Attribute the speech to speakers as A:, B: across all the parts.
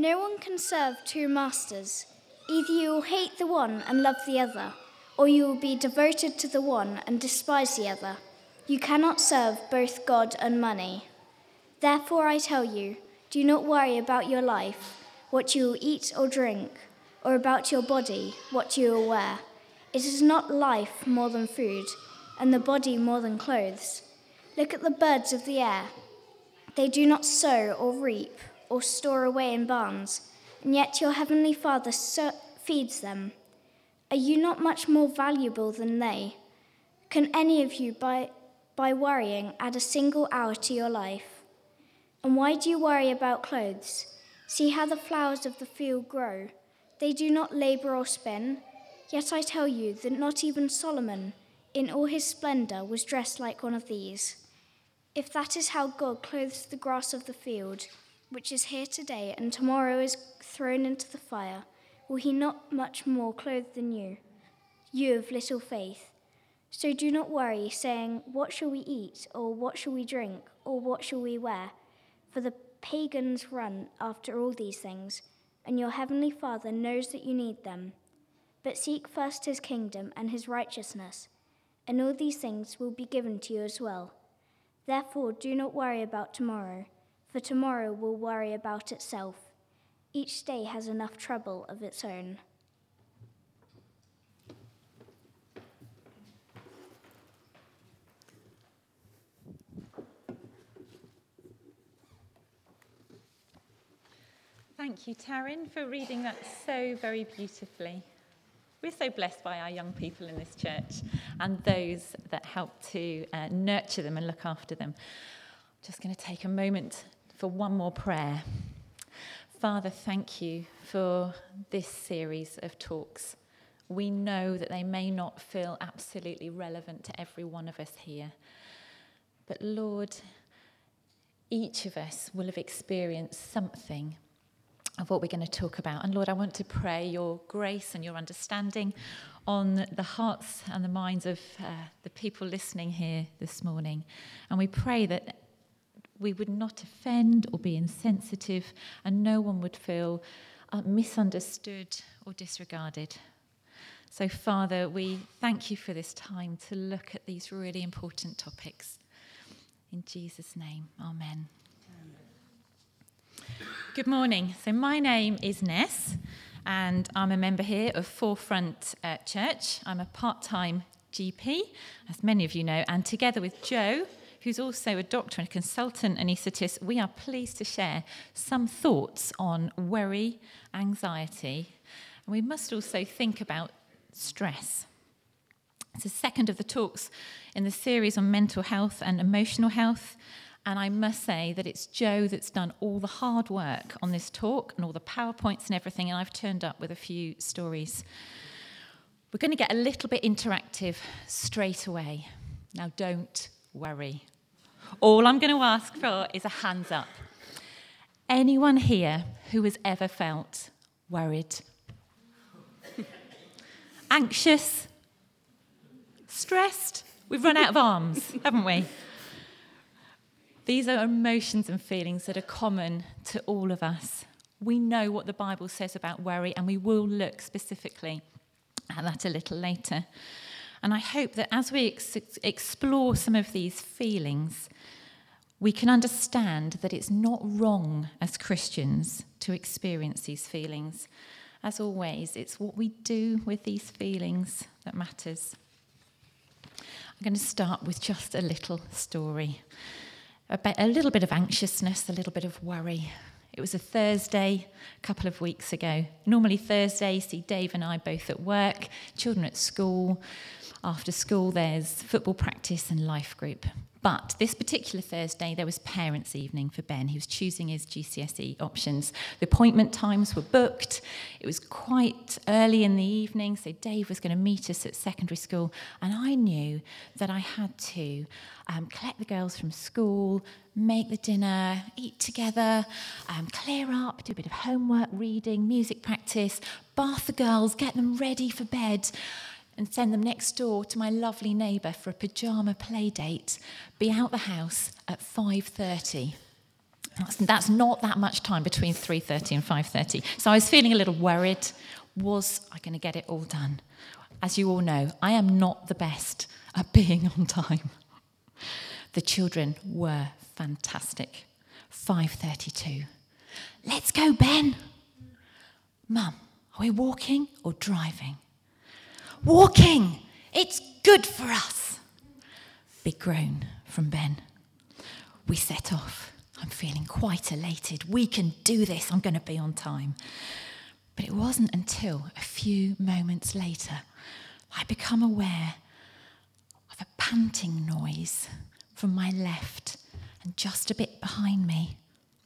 A: No one can serve two masters. Either you will hate the one and love the other, or you will be devoted to the one and despise the other. You cannot serve both God and money. Therefore I tell you, do not worry about your life, what you will eat or drink, or about your body, what you will wear. It is not life more than food, and the body more than clothes. Look at the birds of the air. They do not sow or reap or store away in barns, and yet your heavenly Father feeds them. Are you not much more valuable than they? Can any of you, by worrying, add a single hour to your life? And why do you worry about clothes? See how the flowers of the field grow. They do not labor or spin. Yet I tell you that not even Solomon, in all his splendor, was dressed like one of these. If that is how God clothes the grass of the field, which is here today and tomorrow is thrown into the fire, will he not much more clothe than you, you of little faith? So do not worry, saying, what shall we eat, or what shall we drink, or what shall we wear? For the pagans run after all these things, and your heavenly Father knows that you need them. But seek first his kingdom and his righteousness, and all these things will be given to you as well. Therefore, do not worry about tomorrow, for tomorrow will worry about itself. Each day has enough trouble of its own.
B: Thank you, Taryn, for reading that so very beautifully. We're so blessed by our young people in this church and those that help to nurture them and look after them. I'm just going to take a moment for one more prayer. Father, thank you for this series of talks. We know that they may not feel absolutely relevant to every one of us here. But Lord, each of us will have experienced something of what we're going to talk about. And Lord, I want to pray your grace and your understanding on the hearts and the minds of the people listening here this morning. And we pray that we would not offend or be insensitive, and no one would feel misunderstood or disregarded. So, Father, we thank you for this time to look at these really important topics. In Jesus' name, amen. Good morning. So my name is Ness, and I'm a member here of Forefront Church. I'm a part-time GP, as many of you know, and together with Joe, who's also a doctor and a consultant anaesthetist, we are pleased to share some thoughts on worry, anxiety, and we must also think about stress. It's the second of the talks in the series on mental health and emotional health. And I must say that it's Joe that's done all the hard work on this talk and all the PowerPoints and everything, and I've turned up with a few stories. We're going to get a little bit interactive straight away. Now, don't worry. All I'm going to ask for is a hands up. Anyone here who has ever felt worried? Anxious? Stressed? We've run out of arms, haven't we? These are emotions and feelings that are common to all of us. We know what the Bible says about worry, and we will look specifically at that a little later. And I hope that as we explore some of these feelings, we can understand that it's not wrong as Christians to experience these feelings. As always, it's what we do with these feelings that matters. I'm going to start with just a little story. A little bit of anxiousness, a little bit of worry. It was a Thursday a couple of weeks ago. Normally Thursdays, see Dave and I both at work, children at school. After school, there's football practice and life group. But this particular Thursday, there was parents' evening for Ben. He was choosing his GCSE options. The appointment times were booked. It was quite early in the evening, so Dave was going to meet us at secondary school. And I knew that I had to collect the girls from school, make the dinner, eat together, clear up, do a bit of homework, reading, music practice, bath the girls, get them ready for bed, and send them next door to my lovely neighbour for a pyjama play date, be out the house at 5:30. That's not that much time between 3:30 and 5:30. So I was feeling a little worried. Was I going to get it all done? As you all know, I am not the best at being on time. The children were fantastic. 5:32. Let's go, Ben. Mum, are we walking or driving? Walking! It's good for us. Big groan from Ben. We set off. I'm feeling quite elated. We can do this. I'm going to be on time. But it wasn't until a few moments later I become aware of a panting noise from my left and just a bit behind me.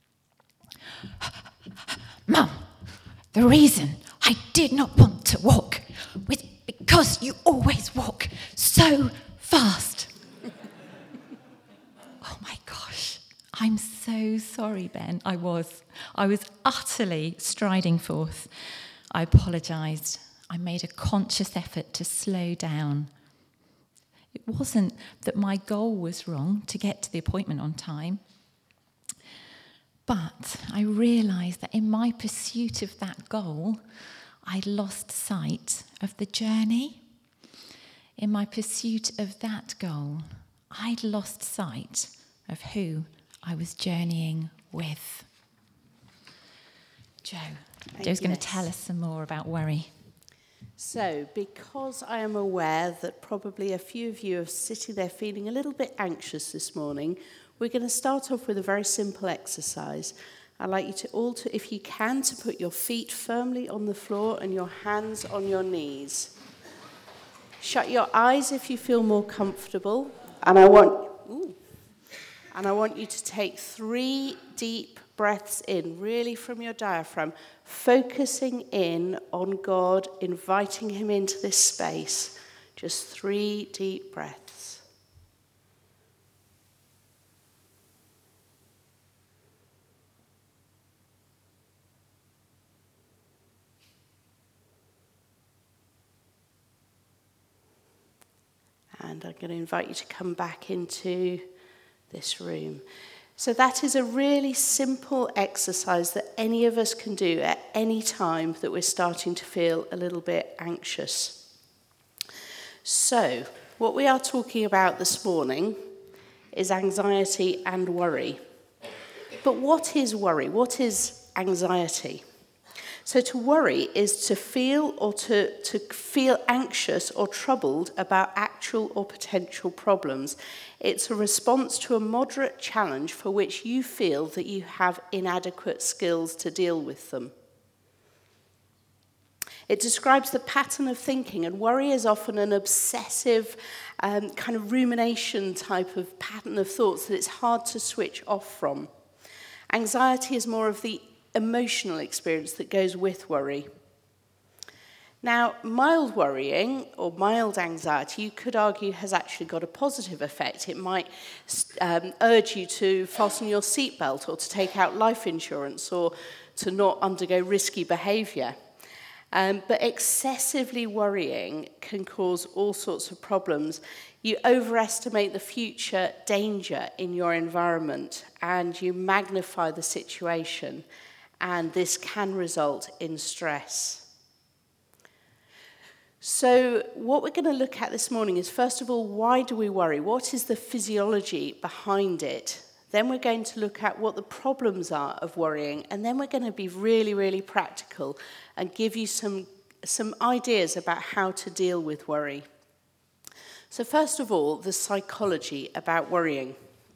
B: Mum, the reason I did not want to walk was because you always walk so fast. Oh my gosh, I'm so sorry, Ben. I was utterly striding forth. I apologised. I made a conscious effort to slow down. It wasn't that my goal was wrong to get to the appointment on time, but I realised that in my pursuit of that goal, I'd lost sight of the journey. In my pursuit of that goal, I'd lost sight of who I was journeying with. Joe's going to tell us some more about worry.
C: So, because I am aware that probably a few of you are sitting there feeling a little bit anxious this morning, we're going to start off with a very simple exercise. I'd like you to all, if you can, to put your feet firmly on the floor and your hands on your knees. Shut your eyes if you feel more comfortable. And I want you to take 3 deep breaths in, really from your diaphragm, focusing in on God, inviting him into this space. Just 3 deep breaths. And I'm going to invite you to come back into this room. So that is a really simple exercise that any of us can do at any time that we're starting to feel a little bit anxious. So what we are talking about this morning is anxiety and worry. But what is worry? What is anxiety? So to worry is to feel or to feel anxious or troubled about actual or potential problems. It's a response to a moderate challenge for which you feel that you have inadequate skills to deal with them. It describes the pattern of thinking, and worry is often an obsessive kind of rumination type of pattern of thoughts that it's hard to switch off from. Anxiety is more of the emotional experience that goes with worry. Now, mild worrying or mild anxiety, you could argue, has actually got a positive effect. It might urge you to fasten your seatbelt or to take out life insurance or to not undergo risky behaviour. But excessively worrying can cause all sorts of problems. You overestimate the future danger in your environment and you magnify the situation, and this can result in stress. So what we're going to look at this morning is, first of all, why do we worry? What is the physiology behind it? Then we're going to look at what the problems are of worrying, and then we're going to be really, really practical and give you some ideas about how to deal with worry. So first of all, the psychology about worrying.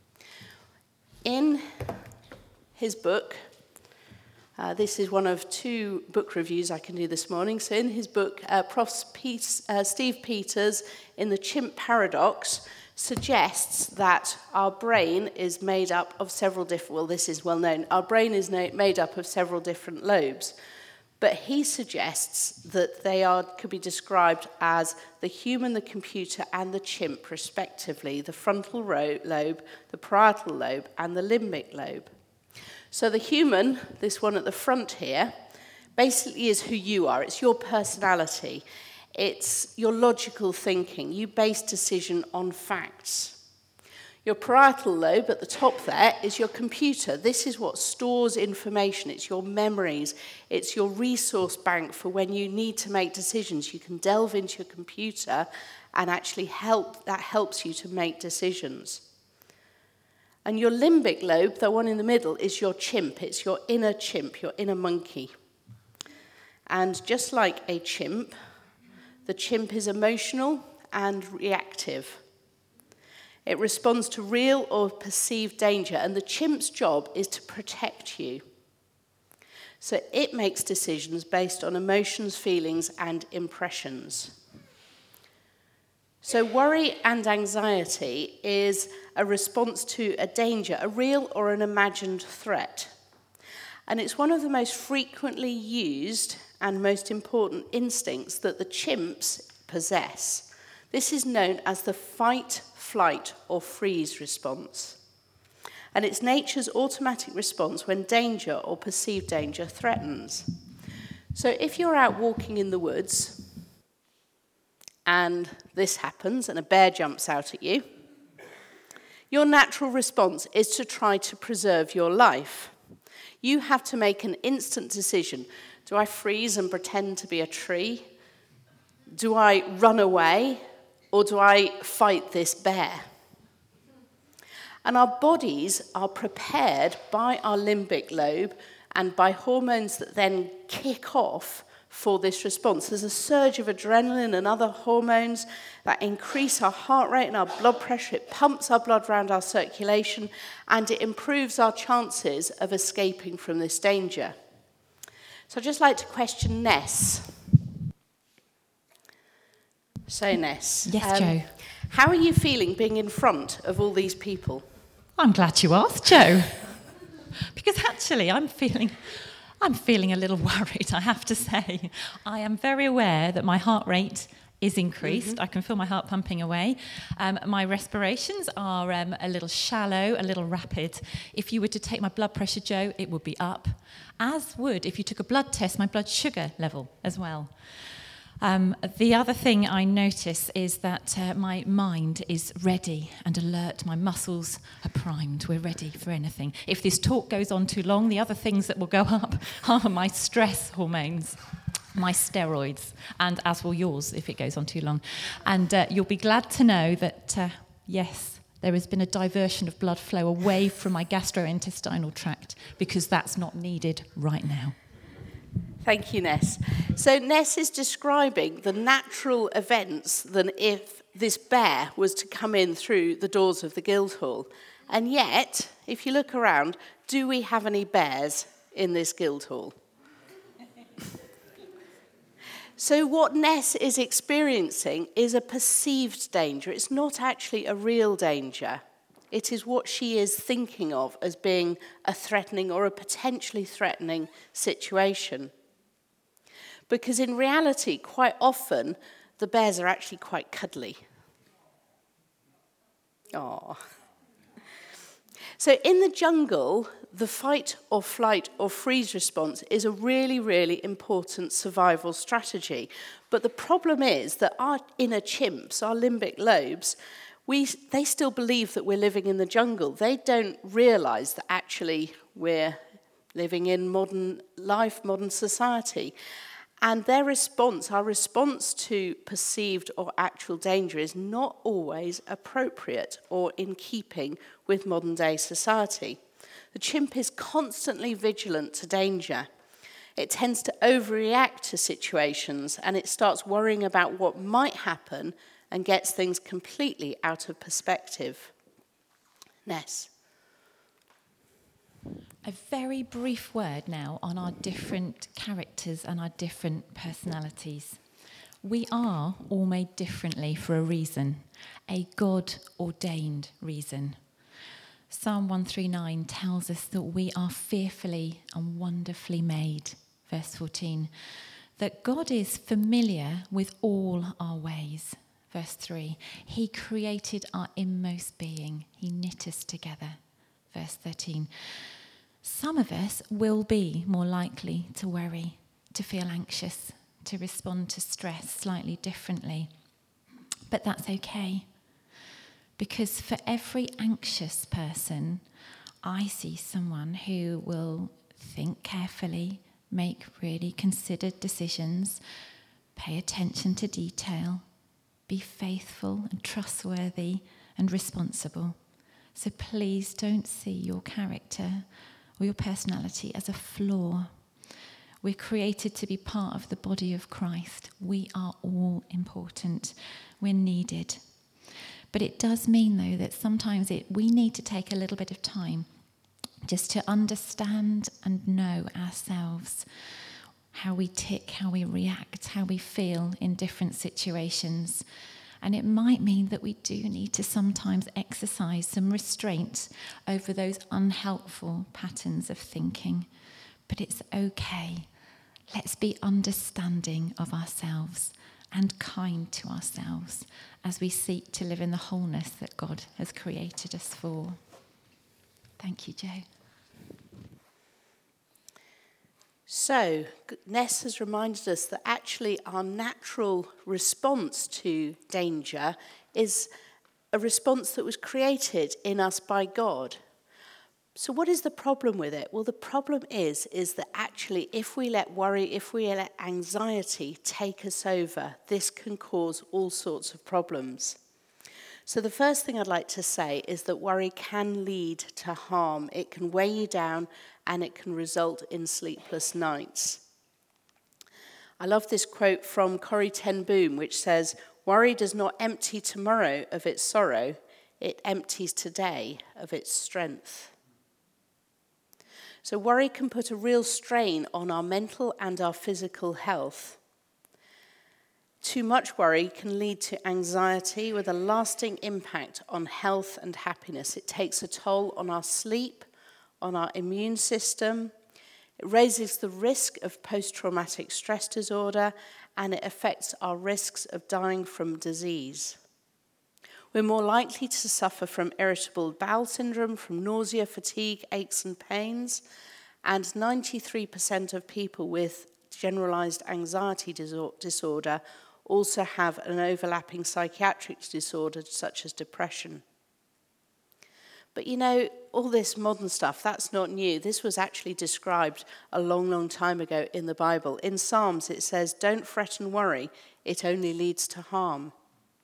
C: In his book, this is one of 2 book reviews I can do this morning. So in his book, Steve Peters, in The Chimp Paradox, suggests that our brain is made up of several different, well, this is well known, our brain is made up of several different lobes. But he suggests that they could be described as the human, the computer, and the chimp, respectively, the frontal lobe, the parietal lobe, and the limbic lobe. So the human, this one at the front here, basically is who you are. It's your personality. It's your logical thinking. You base decision on facts. Your parietal lobe at the top there is your computer. This is what stores information. It's your memories. It's your resource bank for when you need to make decisions. You can delve into your computer and actually helps you to make decisions. And your limbic lobe, the one in the middle, is your chimp. It's your inner chimp, your inner monkey. And just like a chimp, the chimp is emotional and reactive. It responds to real or perceived danger, and the chimp's job is to protect you. So it makes decisions based on emotions, feelings, and impressions. So worry and anxiety is a response to a danger, a real or an imagined threat. And it's one of the most frequently used and most important instincts that the chimps possess. This is known as the fight, flight, or freeze response. And it's nature's automatic response when danger or perceived danger threatens. So if you're out walking in the woods and this happens and a bear jumps out at you, your natural response is to try to preserve your life. You have to make an instant decision. Do I freeze and pretend to be a tree? Do I run away? Or do I fight this bear? And our bodies are prepared by our limbic lobe and by hormones that then kick off for this response. There's a surge of adrenaline and other hormones that increase our heart rate and our blood pressure. It pumps our blood around our circulation, and it improves our chances of escaping from this danger. So I'd just like to question Ness. So, Ness.
B: Yes, Jo.
C: How are you feeling being in front of all these people?
B: I'm glad you asked, Jo. Because actually, I'm feeling a little worried, I have to say. I am very aware that my heart rate is increased. I can feel my heart pumping away. My respirations are a little shallow, a little rapid. If you were to take my blood pressure, Jo, it would be up. As would, if you took a blood test, my blood sugar level as well. The other thing I notice is that my mind is ready and alert. My muscles are primed. We're ready for anything. If this talk goes on too long, the other things that will go up are my stress hormones, my steroids, and as will yours if it goes on too long. And you'll be glad to know that, yes, there has been a diversion of blood flow away from my gastrointestinal tract because that's not needed right now.
C: Thank you, Ness. So Ness is describing the natural events than if this bear was to come in through the doors of the Guildhall. And yet, if you look around, do we have any bears in this Guildhall? So what Ness is experiencing is a perceived danger. It's not actually a real danger. It is what she is thinking of as being a threatening or a potentially threatening situation. Because in reality, quite often, the bears are actually quite cuddly. Aww. So in the jungle, the fight or flight or freeze response is a really, really important survival strategy. But the problem is that our inner chimps, our limbic lobes, they still believe that we're living in the jungle. They don't realize that actually we're living in modern life, modern society. And their response, our response to perceived or actual danger is not always appropriate or in keeping with modern day society. The chimp is constantly vigilant to danger. It tends to overreact to situations and it starts worrying about what might happen and gets things completely out of perspective. Ness.
B: A very brief word now on our different characters and our different personalities. We are all made differently for a reason, a God-ordained reason. Psalm 139 tells us that we are fearfully and wonderfully made, verse 14, that God is familiar with all our ways, verse 3. He created our inmost being. He knit us together, verse 13. Some of us will be more likely to worry, to feel anxious, to respond to stress slightly differently. But that's okay, Because for every anxious person, I see someone who will think carefully, make really considered decisions, pay attention to detail, be faithful and trustworthy and responsible. So please don't see your character or your personality as a flaw. We're created to be part of the body of Christ. We are all important. We're needed. But it does mean, though, that sometimes we need to take a little bit of time just to understand and know ourselves, how we tick, how we react, how we feel in different situations. And it might mean that we do need to sometimes exercise some restraint over those unhelpful patterns of thinking. But it's okay. Let's be understanding of ourselves and kind to ourselves as we seek to live in the wholeness that God has created us for. Thank you, Joe.
C: So, Ness has reminded us that actually our natural response to danger is a response that was created in us by God. So what is the problem with it? Well, the problem is that actually if we let worry, if we let anxiety take us over, this can cause all sorts of problems. So the first thing I'd like to say is that worry can lead to harm. It can weigh you down and it can result in sleepless nights. I love this quote from Corrie ten Boom, which says, "Worry does not empty tomorrow of its sorrow, it empties today of its strength." So worry can put a real strain on our mental and our physical health. Too much worry can lead to anxiety with a lasting impact on health and happiness. It takes a toll on our sleep, on our immune system. It raises the risk of post-traumatic stress disorder, and it affects our risks of dying from disease. We're more likely to suffer from irritable bowel syndrome, from nausea, fatigue, aches and pains, and 93% of people with generalized anxiety disorder also have an overlapping psychiatric disorder such as depression. But you know, all this modern stuff, that's not new. This was actually described a long, long time ago in the Bible. In Psalms it says, "Don't fret and worry, it only leads to harm."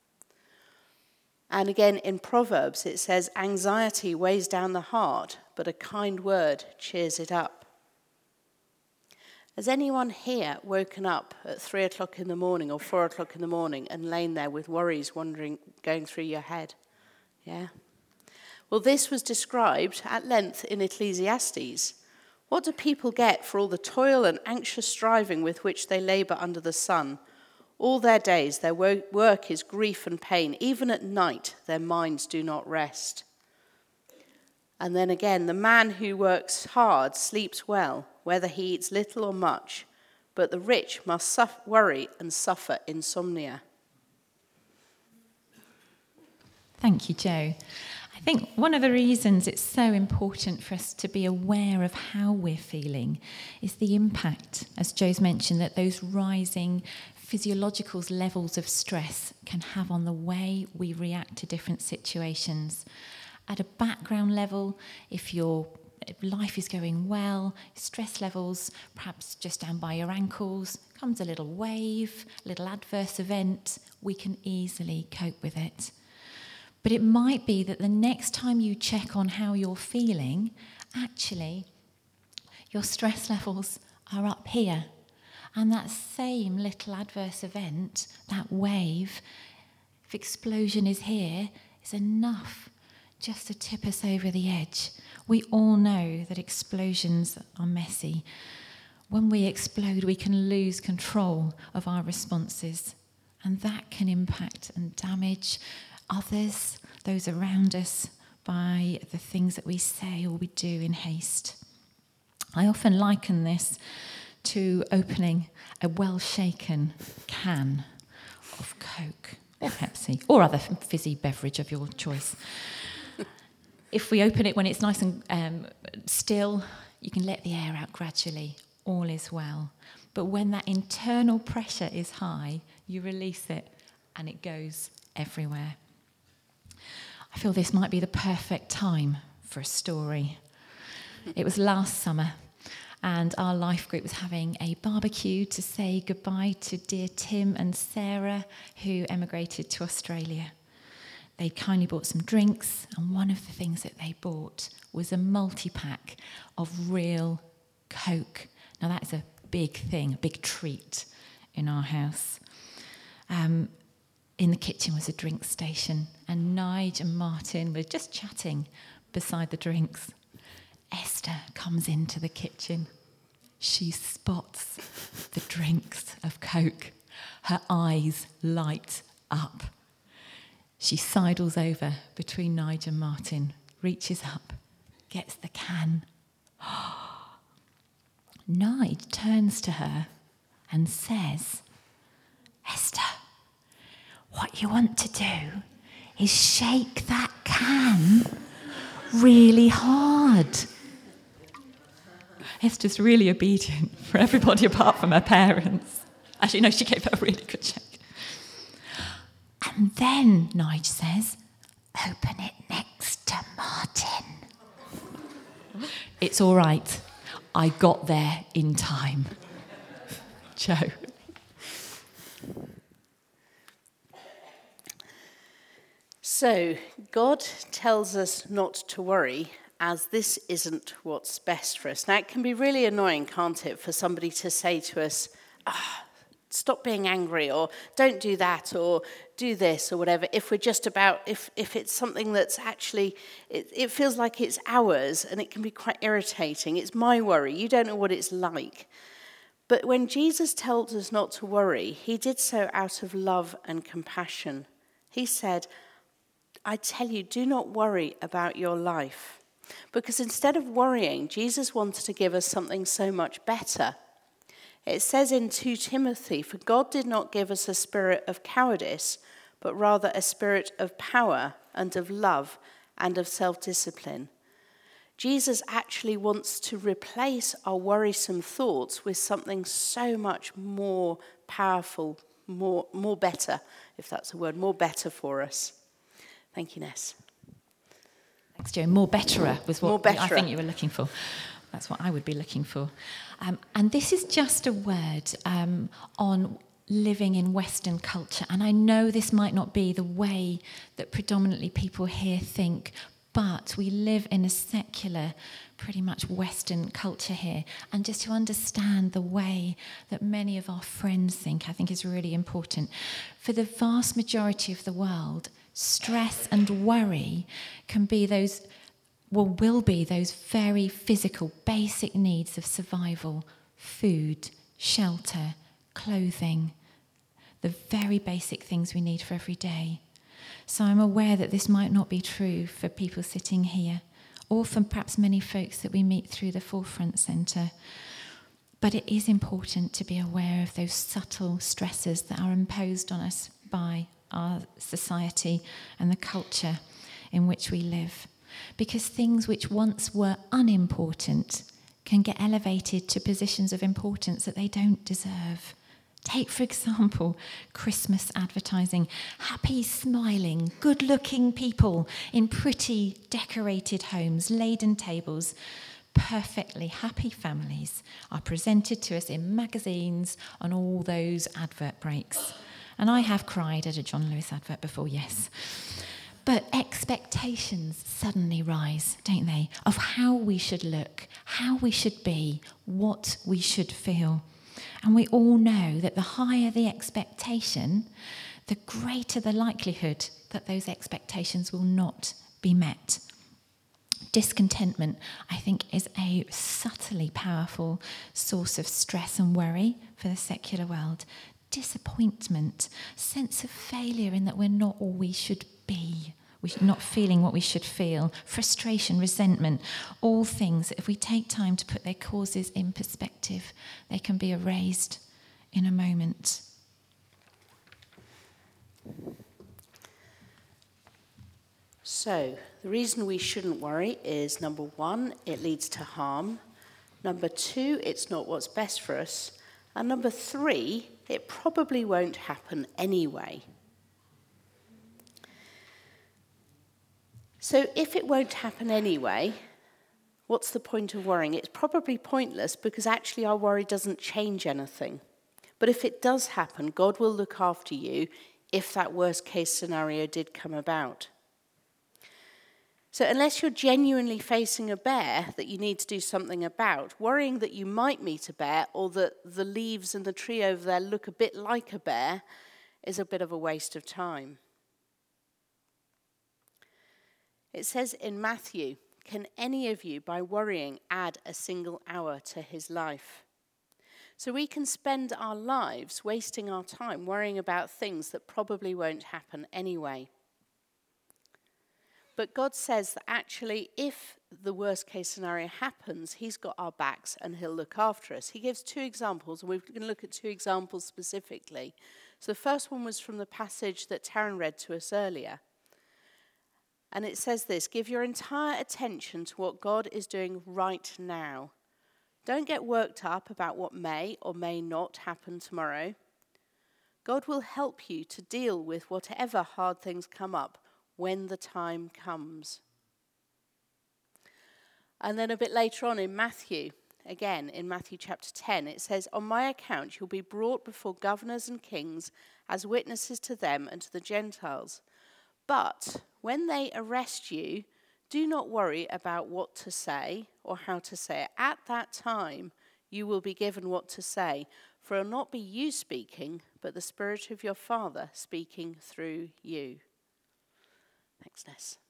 C: And again, in Proverbs, it says, "Anxiety weighs down the heart, but a kind word cheers it up." Has anyone here woken up at 3 o'clock in the morning or 4 o'clock in the morning and lain there with worries going through your head? Yeah? Well, this was described at length in Ecclesiastes. What do people get for all the toil and anxious striving with which they labour under the sun? All their days, their work is grief and pain. Even at night, their minds do not rest. And then again, the man who works hard sleeps well, whether he eats little or much, but the rich must worry and suffer insomnia.
B: Thank you, Joe. I think one of the reasons it's so important for us to be aware of how we're feeling is the impact, as Joe's mentioned, that those rising physiological levels of stress can have on the way we react to different situations. At a background level, if life is going well, stress levels perhaps just down by your ankles, comes a little wave, a little adverse event, we can easily cope with it. But it might be that the next time you check on how you're feeling, actually, your stress levels are up here. And that same little adverse event, that wave, if explosion is here, is enough just to tip us over the edge. We all know that explosions are messy. When we explode, we can lose control of our responses. And that can impact and damage others, those around us, by the things that we say or we do in haste. I often liken this to opening a well-shaken can of Coke or Pepsi or other fizzy beverage of your choice. If we open it when it's nice and still, you can let the air out gradually. All is well. But when that internal pressure is high, you release it and it goes everywhere. I I feel this might be the perfect time for a story. It was last summer, and our life group was having a barbecue to say goodbye to dear Tim and Sarah, who emigrated to Australia. They kindly bought some drinks, and one of the things that they bought was a multi-pack of real Coke. Now, that is a big thing, a big treat in our house. In the kitchen was a drink station, and Nige and Martin were just chatting beside the drinks. Esther comes into the kitchen. She spots the drinks of Coke. Her eyes light up. She sidles over between Nige and Martin, reaches up, gets the can. Nige turns to her and says, "Esther, what you want to do is shake that can really hard." Esther's really obedient for everybody apart from her parents. Actually, no, she gave her a really good shake. And then, Nige says, "Open it next to Martin." It's all right. I got there in time. Joe.
C: So, God tells us not to worry, as this isn't what's best for us. Now, it can be really annoying, can't it, for somebody to say to us, stop being angry, or don't do that, or do this, or whatever, if we're just about, if it's something that's actually, it feels like it's ours, and it can be quite irritating. It's my worry. You don't know what it's like. But when Jesus tells us not to worry, he did so out of love and compassion. He said, "I tell you, do not worry about your life." Because instead of worrying, Jesus wanted to give us something so much better. It says in 2 Timothy, "For God did not give us a spirit of cowardice, but rather a spirit of power and of love and of self-discipline." Jesus actually wants to replace our worrisome thoughts with something so much more powerful, more better, if that's a word, more better for us. Thank you, Ness.
B: Thanks, Joe. More betterer was what I think you were looking for. That's what I would be looking for. And this is just a word on living in Western culture. And I know this might not be the way that predominantly people here think, but we live in a secular, pretty much Western culture here. And just to understand the way that many of our friends think, I think is really important. For the vast majority of the world, stress and worry can be those, will be those very physical, basic needs of survival: food, shelter, clothing, the very basic things we need for every day. So I'm aware that this might not be true for people sitting here, or for perhaps many folks that we meet through the Forefront Centre. But it is important to be aware of those subtle stresses that are imposed on us by our society and the culture in which we live. Because things which once were unimportant can get elevated to positions of importance that they don't deserve. Take, for example, Christmas advertising. Happy, smiling, good-looking people in pretty, decorated homes, laden tables, perfectly happy families are presented to us in magazines on all those advert breaks. And I have cried at a John Lewis advert before, yes. But expectations suddenly rise, don't they, of how we should look, how we should be, what we should feel. And we all know that the higher the expectation, the greater the likelihood that those expectations will not be met. Discontentment, I think, is a subtly powerful source of stress and worry for the secular world. Disappointment, sense of failure in that we're not all we should be. We're not feeling what we should feel. Frustration, resentment, all things that if we take time to put their causes in perspective, they can be erased in a moment.
C: So, the reason we shouldn't worry is, number one, it leads to harm. Number two, it's not what's best for us. And number three, it probably won't happen anyway. So if it won't happen anyway, what's the point of worrying? It's probably pointless because actually our worry doesn't change anything. But if it does happen, God will look after you if that worst case scenario did come about. So unless you're genuinely facing a bear that you need to do something about, worrying that you might meet a bear or that the leaves in the tree over there look a bit like a bear is a bit of a waste of time. It says in Matthew, "Can any of you, by worrying, add a single hour to his life?" So we can spend our lives wasting our time worrying about things that probably won't happen anyway. But God says that actually, if the worst case scenario happens, he's got our backs and he'll look after us. He gives two examples, and we're going to look at two examples specifically. So the first one was from the passage that Taryn read to us earlier. And it says this: "Give your entire attention to what God is doing right now. Don't get worked up about what may or may not happen tomorrow. God will help you to deal with whatever hard things come up when the time comes." And then a bit later on in Matthew, again in Matthew chapter 10, it says, "On my account you'll be brought before governors and kings as witnesses to them and to the Gentiles. But when they arrest you, do not worry about what to say or how to say it. At that time you will be given what to say, for it will not be you speaking, but the Spirit of your Father speaking through you." Thanks, Ness.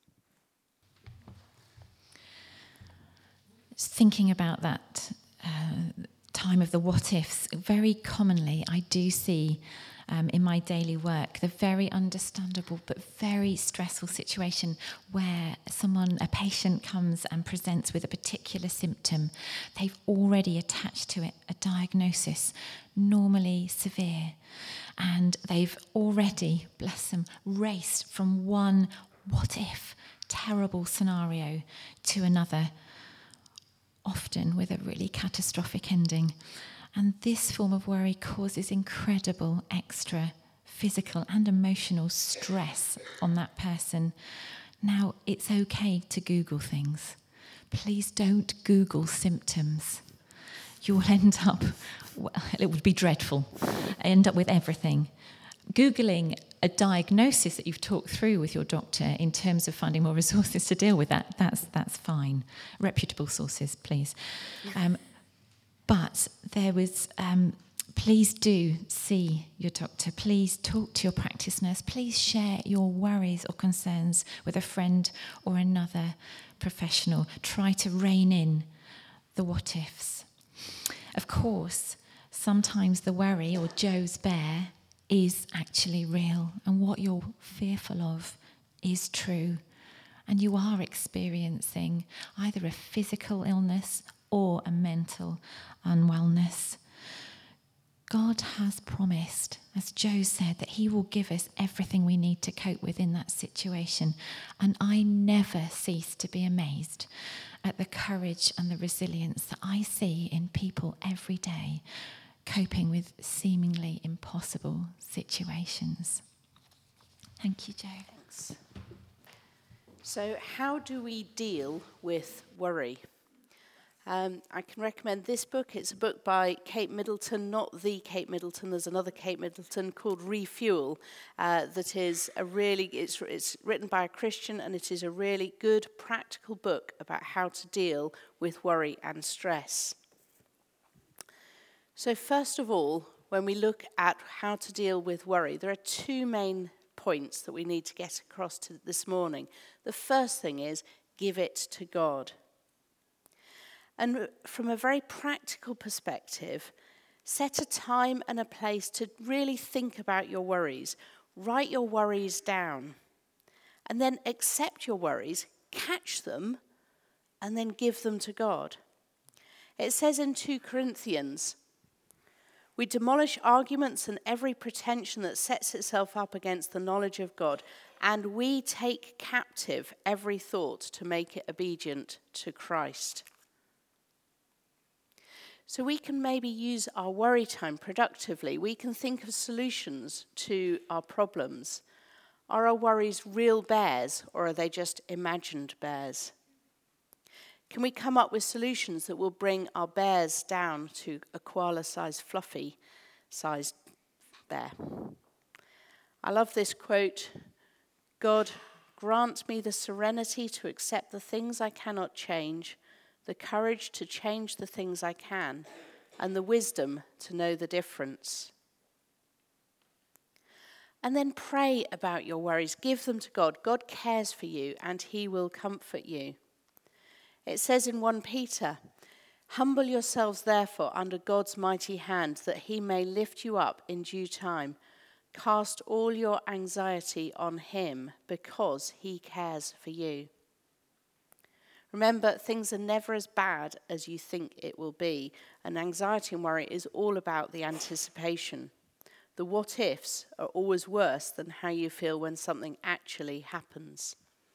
B: Thinking about that time of the what ifs, very commonly I do see in my daily work the very understandable but very stressful situation where a patient comes and presents with a particular symptom. They've already attached to it a diagnosis, normally severe, and they've already, bless them, raced from one what if terrible scenario to another, often with a really catastrophic ending. And this form of worry causes incredible extra physical and emotional stress on that person. Now, it's okay to Google things. Please don't Google symptoms. You'll end up, it would be dreadful, end up with everything. Googling a diagnosis that you've talked through with your doctor in terms of finding more resources to deal with that's fine. Reputable sources, please. But there was, please do see your doctor. Please talk to your practice nurse. Please share your worries or concerns with a friend or another professional. Try to rein in the what ifs. Of course, sometimes the worry or Joe's bear is actually real, and what you're fearful of is true, and you are experiencing either a physical illness or a mental unwellness. God has promised, as Joe said, that he will give us everything we need to cope with in that situation, and I never cease to be amazed at the courage and the resilience that I see in people every day coping with seemingly impossible situations. Thank you, Joe.
C: Thanks. So how do we deal with worry? I can recommend this book. It's a book by Kate Middleton, not the Kate Middleton. There's another Kate Middleton called Refuel. That is it's written by a Christian, and it is a really good practical book about how to deal with worry and stress. So first of all, when we look at how to deal with worry, there are two main points that we need to get across to this morning. The first thing is, give it to God. And from a very practical perspective, set a time and a place to really think about your worries. Write your worries down. And then accept your worries, catch them, and then give them to God. It says in 2 Corinthians, "We demolish arguments and every pretension that sets itself up against the knowledge of God, and we take captive every thought to make it obedient to Christ." So we can maybe use our worry time productively. We can think of solutions to our problems. Are our worries real bears, or are they just imagined bears? Can we come up with solutions that will bring our bears down to a koala-sized, fluffy-sized bear? I love this quote. God, grant me the serenity to accept the things I cannot change, the courage to change the things I can, and the wisdom to know the difference. And then pray about your worries. Give them to God. God cares for you and he will comfort you. It says in 1 Peter, humble yourselves therefore under God's mighty hand that he may lift you up in due time. Cast all your anxiety on him because he cares for you. Remember, things are never as bad as you think it will be, and anxiety and worry is all about the anticipation. The what-ifs are always worse than how you feel when something actually happens.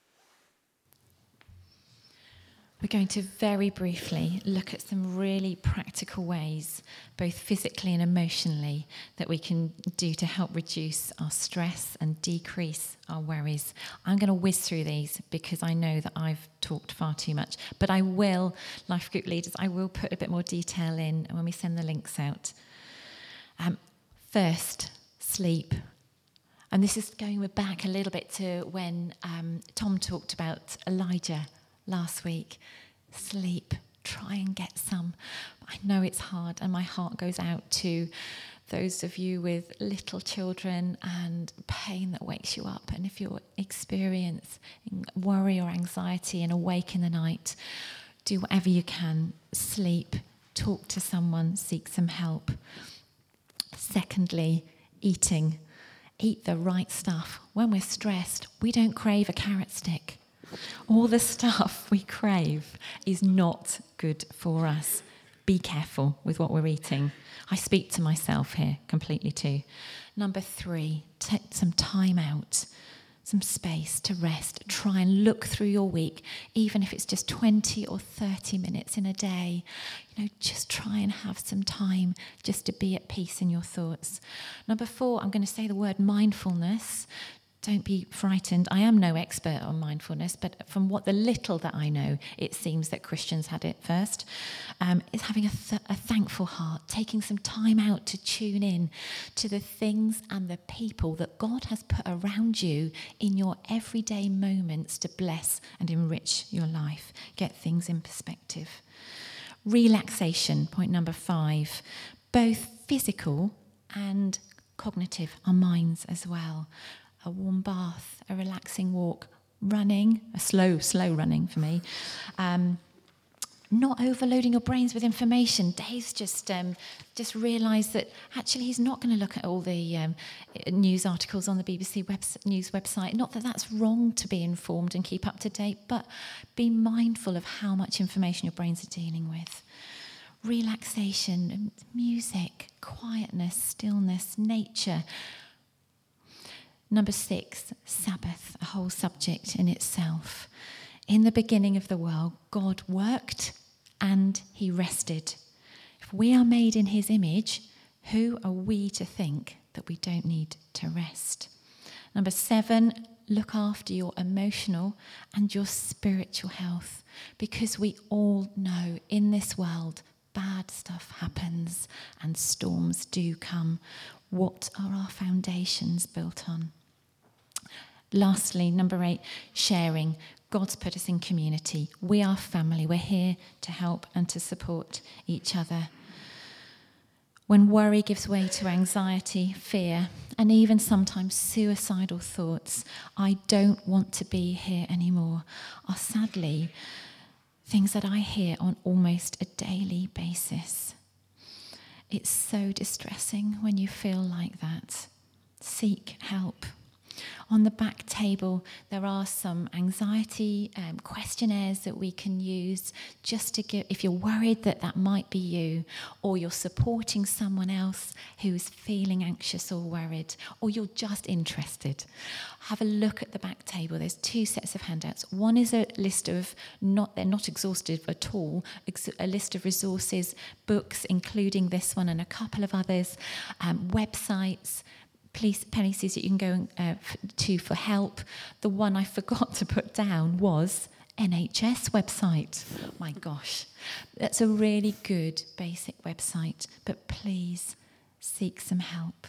B: We're going to very briefly look at some really practical ways, both physically and emotionally, that we can do to help reduce our stress and decrease our worries. I'm going to whiz through these because I know that I've talked far too much, but I will, life group leaders, I will put a bit more detail in when we send the links out. First, sleep. And this is going back a little bit to when Tom talked about Elijah last week. Sleep. Try and get some. I know it's hard, and my heart goes out to those of you with little children and pain that wakes you up. And if you're experiencing worry or anxiety and awake in the night, do whatever you can. Sleep. Talk to someone. Seek some help. Secondly, eating. Eat the right stuff. When we're stressed, we don't crave a carrot stick. All the stuff we crave is not good for us. Be careful with what we're eating. I speak to myself here completely too. Number 3, take some time out, some space to rest. Try and look through your week, even if it's just 20 or 30 minutes in a day. Just try and have some time just to be at peace in your thoughts. Number 4, I'm going to say the word mindfulness. Don't be frightened. I am no expert on mindfulness, but from what the little that I know, it seems that Christians had it first. It's having a thankful heart, taking some time out to tune in to the things and the people that God has put around you in your everyday moments to bless and enrich your life. Get things in perspective. Relaxation, point number 5, both physical and cognitive, our minds as well. A warm bath, a relaxing walk, running, a slow running for me. Not overloading your brains with information. Dave's just realised that actually he's not going to look at all the news articles on the BBC news website. Not that that's wrong to be informed and keep up to date, but be mindful of how much information your brains are dealing with. Relaxation, music, quietness, stillness, nature. Number 6, Sabbath, a whole subject in itself. In the beginning of the world, God worked and he rested. If we are made in his image, who are we to think that we don't need to rest? Number 7, look after your emotional and your spiritual health, because we all know in this world bad stuff happens and storms do come. What are our foundations built on? Lastly, number 8, sharing. God's put us in community. We are family. We're here to help and to support each other. When worry gives way to anxiety, fear, and even sometimes suicidal thoughts, I don't want to be here anymore, are sadly things that I hear on almost a daily basis. It's so distressing when you feel like that. Seek help. On the back table, there are some anxiety questionnaires that we can use just to give, if you're worried that that might be you, or you're supporting someone else who's feeling anxious or worried, or you're just interested. Have a look at the back table. There's 2 sets of handouts. One is a list of, they're not exhaustive at all, a list of resources, books, including this one and a couple of others, websites, places that you can go to for help. The one I forgot to put down was NHS website. My gosh, that's a really good basic website, but please seek some help.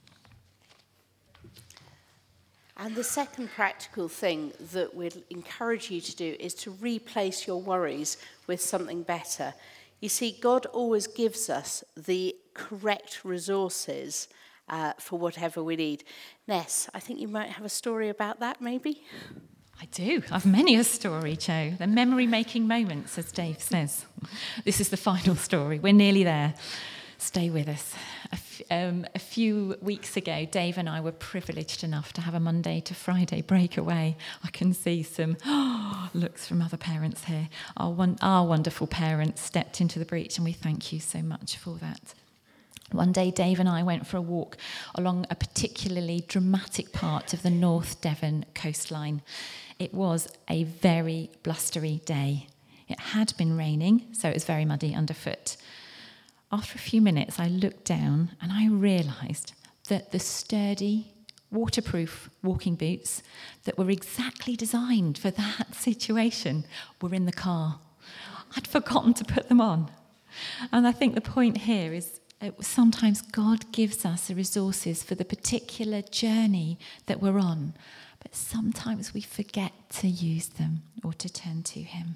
C: And the second practical thing that we'd encourage you to do is to replace your worries with something better. You see, God always gives us the correct resources for whatever we need. Ness, I think you might have a story about that, maybe?
B: I do. I've many a story, Joe. The memory-making moments, as Dave says. This is the final story. We're nearly there. Stay with us. A few weeks ago, Dave and I were privileged enough to have a Monday to Friday breakaway. I can see some looks from other parents here. Our wonderful parents stepped into the breach, and we thank you so much for that. One day, Dave and I went for a walk along a particularly dramatic part of the North Devon coastline. It was a very blustery day. It had been raining, so it was very muddy underfoot. After a few minutes, I looked down and I realised that the sturdy, waterproof walking boots that were exactly designed for that situation were in the car. I'd forgotten to put them on. And I think the point here is sometimes God gives us the resources for the particular journey that we're on, but sometimes we forget to use them or to turn to him.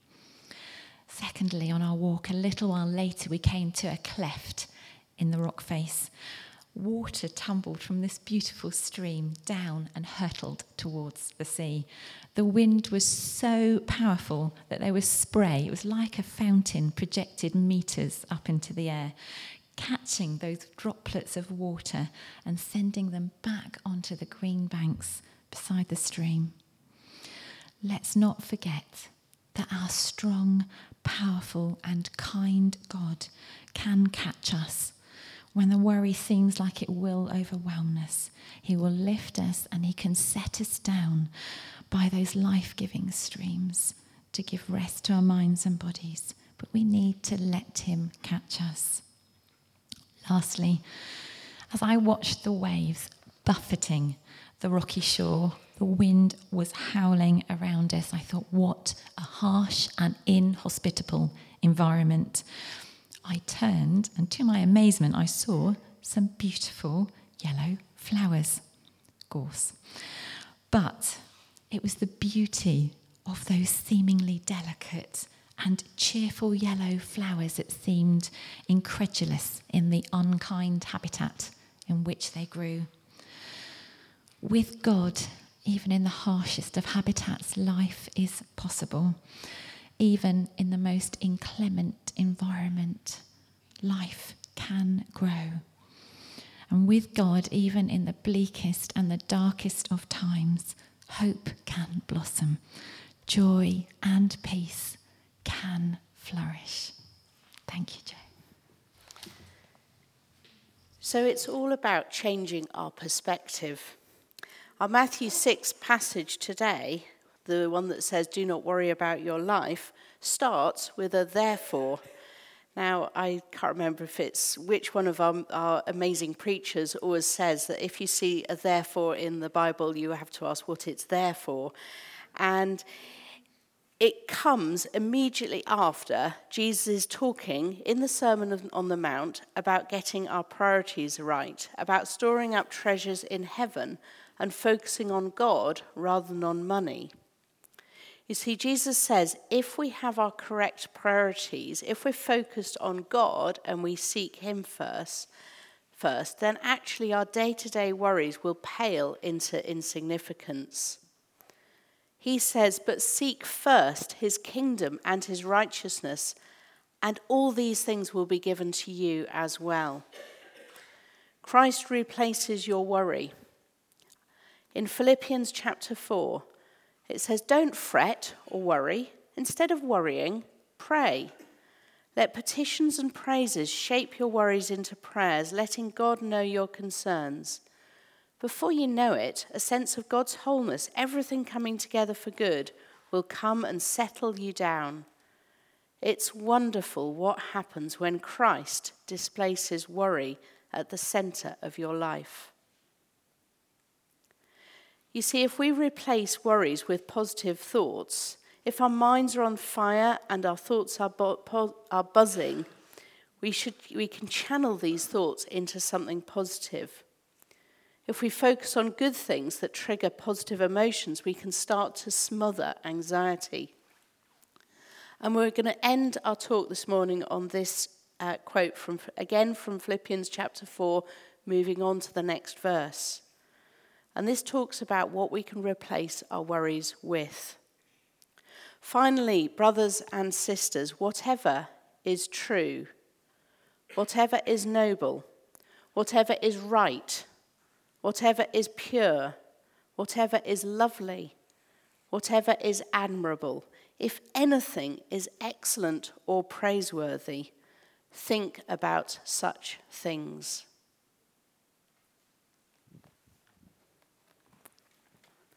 B: Secondly, on our walk, a little while later, we came to a cleft in the rock face. Water tumbled from this beautiful stream down and hurtled towards the sea. The wind was so powerful that there was spray. It was like a fountain projected meters up into the air, catching those droplets of water and sending them back onto the green banks beside the stream. Let's not forget that our strong, powerful and kind God can catch us. When the worry seems like it will overwhelm us, he will lift us and he can set us down by those life-giving streams to give rest to our minds and bodies. But we need to let him catch us. Lastly, as I watched the waves buffeting the rocky shore, the wind was howling around us. I thought, what a harsh and inhospitable environment. I turned, and to my amazement, I saw some beautiful yellow flowers. Gorse. But it was the beauty of those seemingly delicate and cheerful yellow flowers that seemed incredulous in the unkind habitat in which they grew. With God, even in the harshest of habitats, life is possible. Even in the most inclement environment, life can grow. And with God, even in the bleakest and the darkest of times, hope can blossom. Joy and peace can flourish. Thank you, Joe.
C: So it's all about changing our perspective. Our Matthew 6 passage today, the one that says, do not worry about your life, starts with a therefore. Now, I can't remember if it's which one of our amazing preachers always says that if you see a therefore in the Bible, you have to ask what it's there for. And it comes immediately after Jesus is talking in the Sermon on the Mount about getting our priorities right, about storing up treasures in heaven and focusing on God rather than on money. You see, Jesus says if we have our correct priorities, if we're focused on God and we seek him first, then actually our day-to-day worries will pale into insignificance. He says, but seek first his kingdom and his righteousness, and all these things will be given to you as well. Christ replaces your worry. In Philippians chapter 4, it says, don't fret or worry. Instead of worrying, pray. Let petitions and praises shape your worries into prayers, letting God know your concerns. Before you know it, a sense of God's wholeness, everything coming together for good, will come and settle you down. It's wonderful what happens when Christ displaces worry at the center of your life. You see, if we replace worries with positive thoughts, if our minds are on fire and our thoughts are buzzing, we can channel these thoughts into something positive. If we focus on good things that trigger positive emotions, we can start to smother anxiety. And we're going to end our talk this morning on this quote from Philippians chapter 4, moving on to the next verse. And this talks about what we can replace our worries with. Finally, brothers and sisters, whatever is true, whatever is noble, whatever is right, whatever is pure, whatever is lovely, whatever is admirable, if anything is excellent or praiseworthy, think about such things.